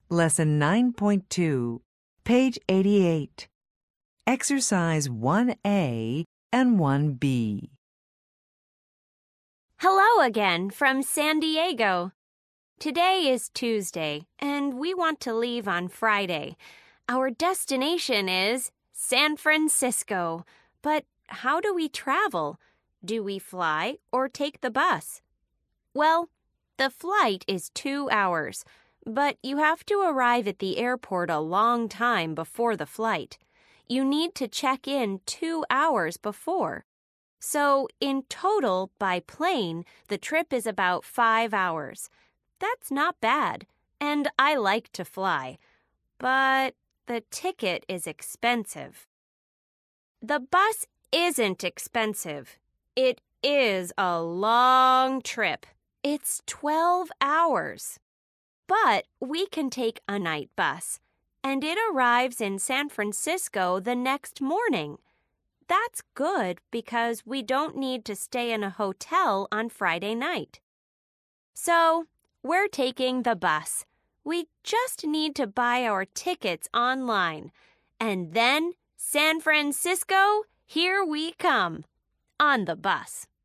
Lesson 9.2, page 88. Exercise 1A and 1B. Hello again from San Diego. Today is Tuesday, and we want to leave on Friday. Our destination is San Francisco. But how do we travel? Do we fly or take the bus? Well, the flight is 2 hours, but you have to arrive at the airport a long time before the flight. You need to check in 2 hours before. So, in total, by plane, the trip is about 5 hours. That's not bad, and I like to fly. But the ticket is expensive. The bus isn't expensive. It is a long trip. It's 12 hours. But we can take a night bus, and it arrives in San Francisco the next morning. That's good because we don't need to stay in a hotel on Friday night. So, we're taking the bus. We just need to buy our tickets online. And then, San Francisco, here we come. On the bus.